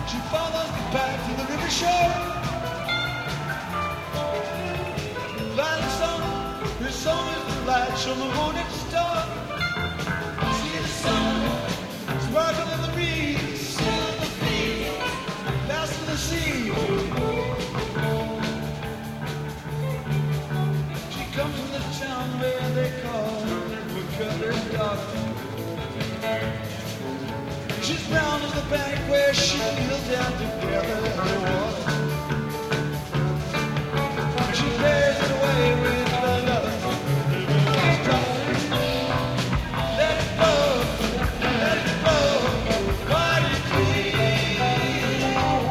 She follows the path to the river shore. Light song, her song is the light from the morning star. See the sun, sparkle in the breeze, sail in the field, last of the sea. She comes from the town where they call the Cutter's daughter. She's brown as the bank where she kneels down together in the water. She bears it away with the love. Let it go, why do you please?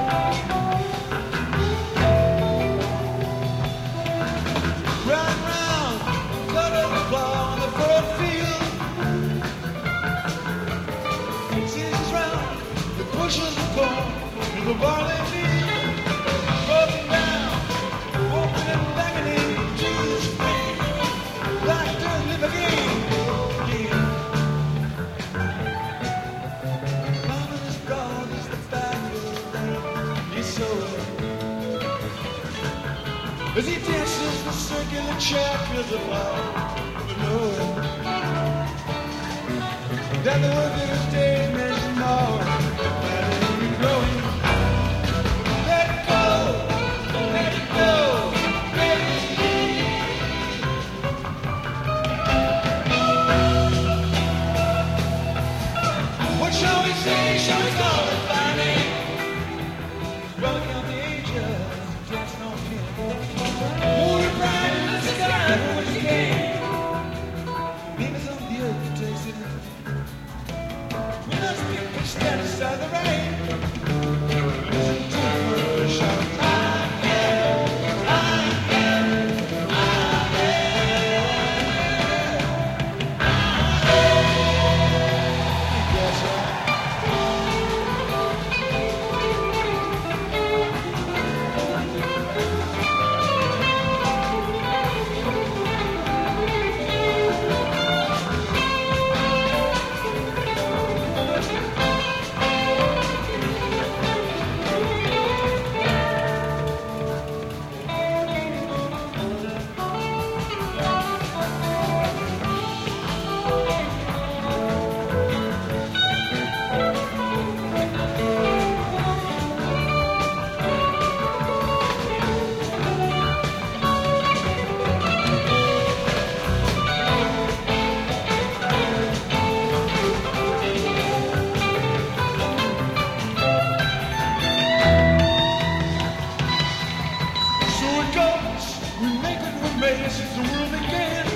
Round, round, cut up the plow on the furrowed field. Seasons round, the bushes of corn and the barley field. Broken down, open and banging into the spring. Black dirt live again. Mama is broad as the backfield that he sowed. As he dances the circular chapters of life, the Lord. That the workers' days measure more than even growing. Let it go, let it go, let it be. What shall we say? Shall we call it by name? Well, count the ages, dancing on him. Hold it bright in the sky for what you came. Maybe some of the earth takes it. We must be pushed down inside the rain. Listen to her shout. I am, I am, I am. That's right. So it goes, we make it, we made it since the world began.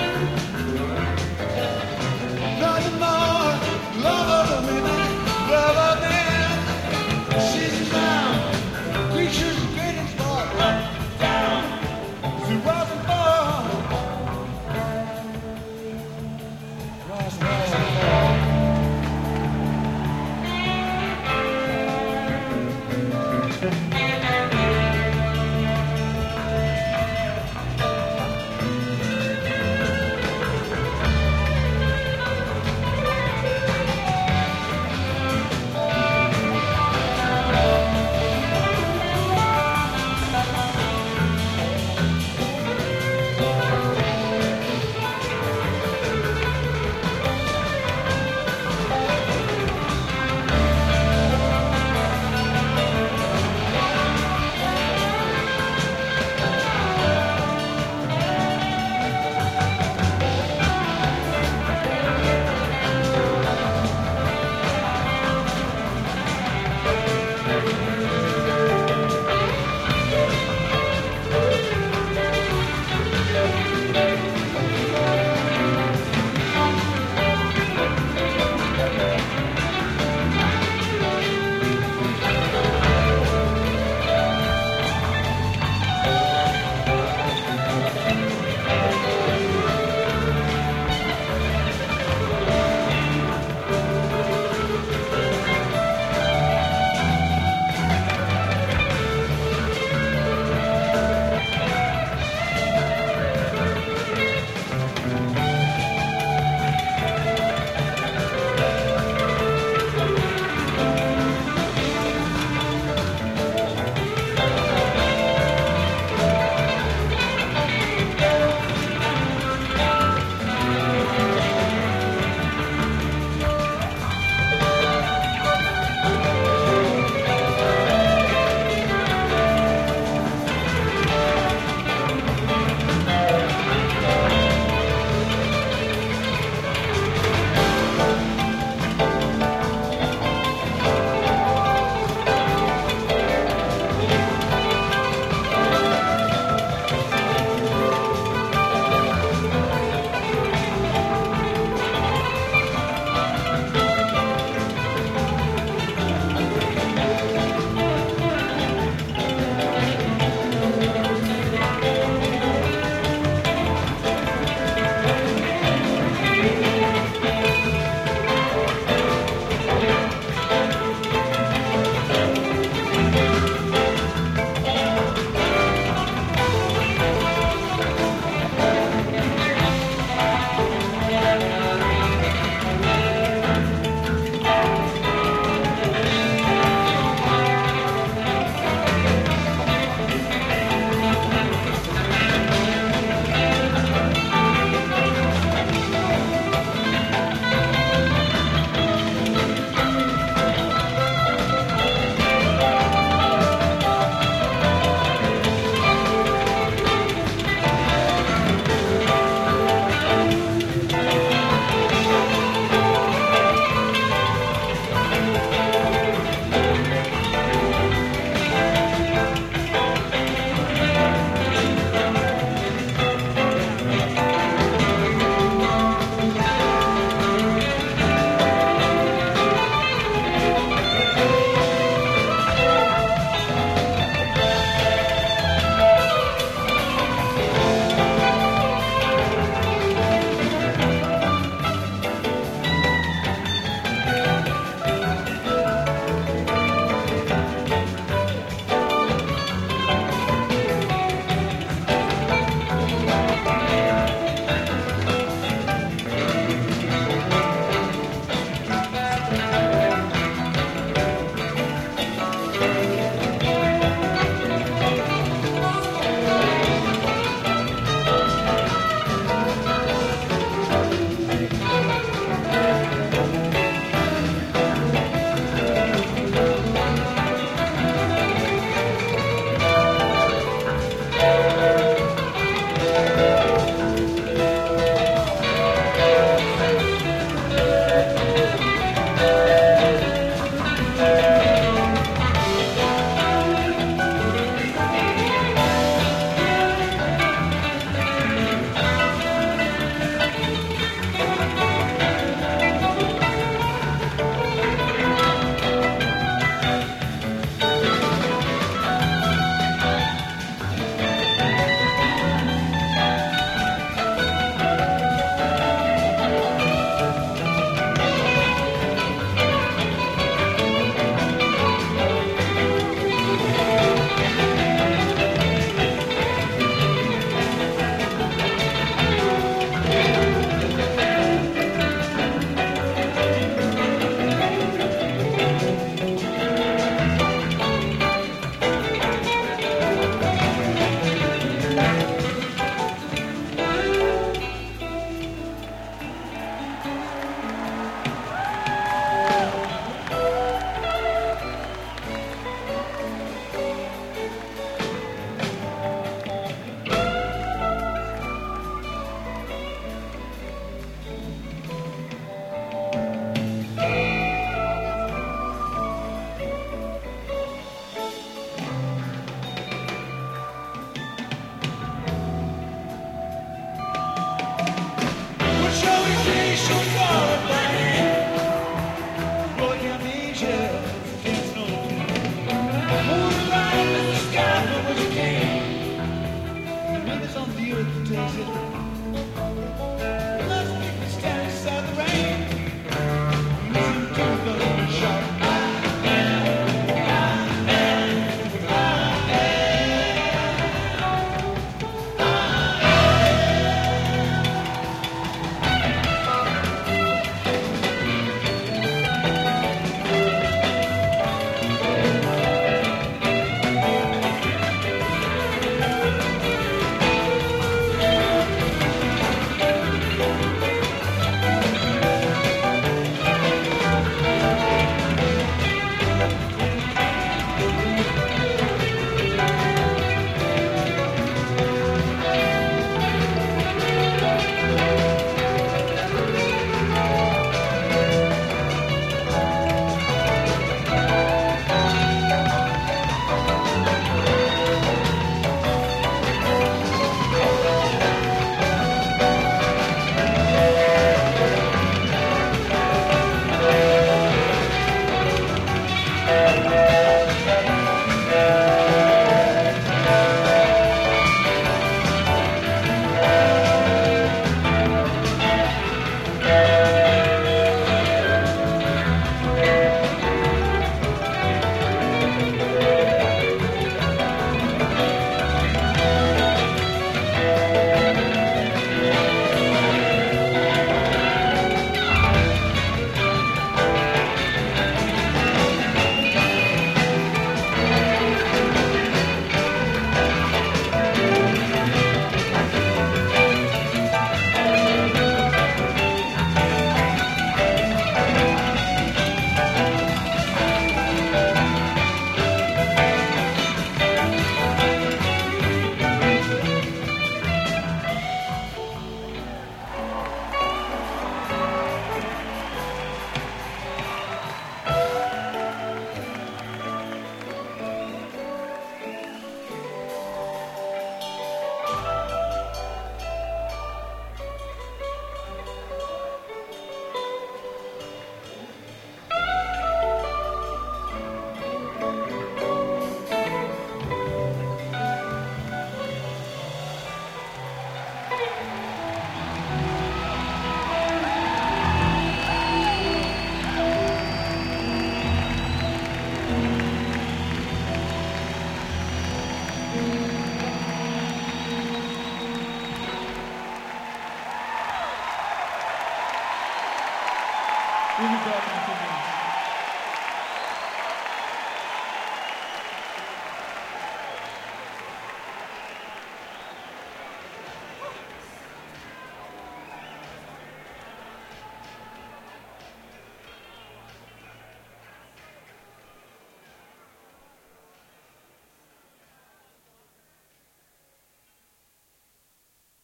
Nothing more, love of the women, love of men. Seasons round, creatures great and small, up, down, through rise and fall. Rise and fall.